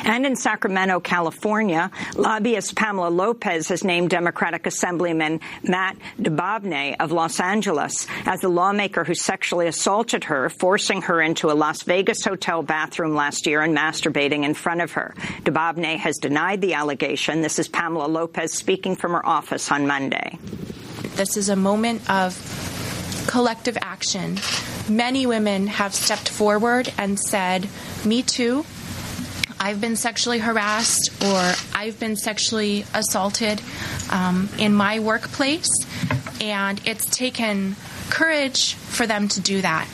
And in Sacramento, California, lobbyist Pamela Lopez has named Democratic Assemblyman Matt DeBavne of Los Angeles as the lawmaker who sexually assaulted her, forcing her into a Las Vegas hotel bathroom last year and masturbating in front of her. DeBavne has denied the allegation. This is Pamela Lopez speaking from her office on Monday. This is a moment of collective action. Many women have stepped forward and said, "Me too. I've been sexually harassed," or "I've been sexually assaulted in my workplace." And it's taken courage for them to do that.